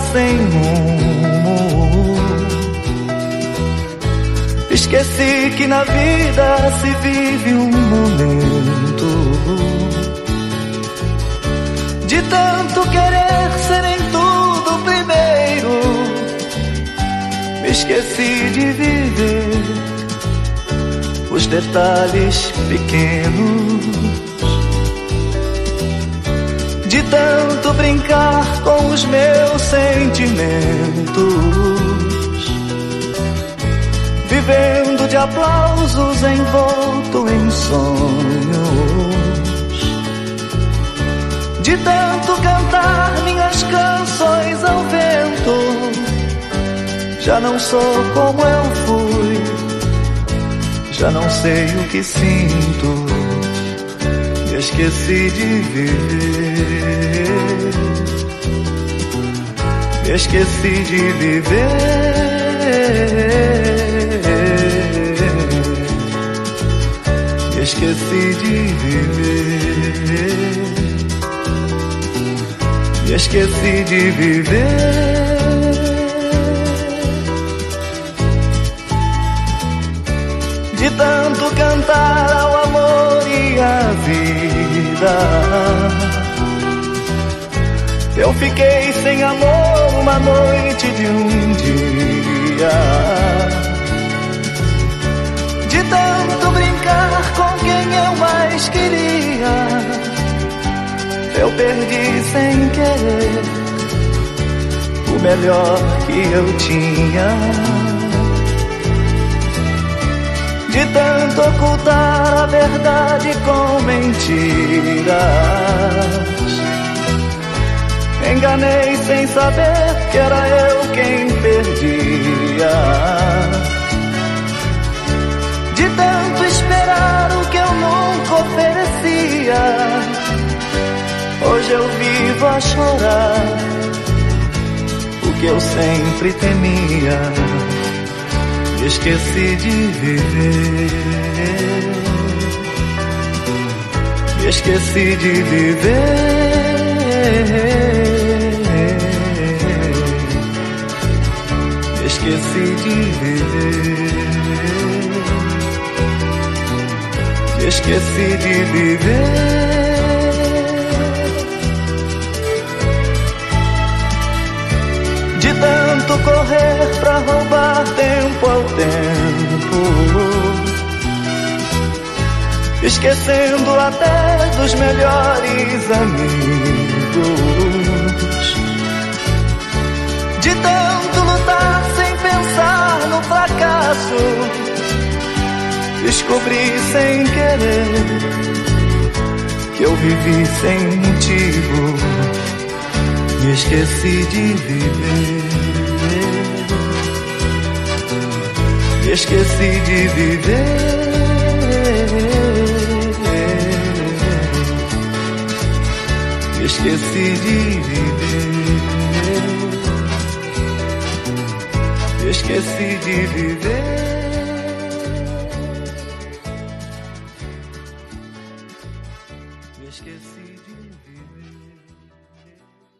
sem rumo. Esqueci que na vida se vive um momento. De tanto querer ser em tudo primeiro, me esqueci de viver os detalhes pequenos. De tanto brincar com os meus sentimentos, vivendo de aplausos envolto em sonhos. De tanto cantar minhas canções ao vento, já não sou como eu fui, já não sei o que sinto. Me esqueci de viver, me esqueci de viver, me esqueci de viver, me esqueci de viver. De tanto cantar ao amor e à vida, eu fiquei sem amor uma noite de um dia. De tanto brincar com quem eu mais queria, eu perdi sem querer o melhor que eu tinha. De tanto ocultar a verdade com mentiras, enganei sem saber que era eu quem perdia. De tanto esperar o que eu nunca oferecia, hoje eu vivo a chorar o que eu sempre temia. Me esqueci de viver, me esqueci de viver, me esqueci de viver, me esqueci de viver. De tanto correr pra roubar tempo ao tempo, esquecendo até dos melhores amigos. De tanto lutar sem pensar no fracasso, descobri sem querer que eu vivi sem motivo. Me esqueci de viver, me esqueci de viver, me esqueci de viver, me esqueci de viver.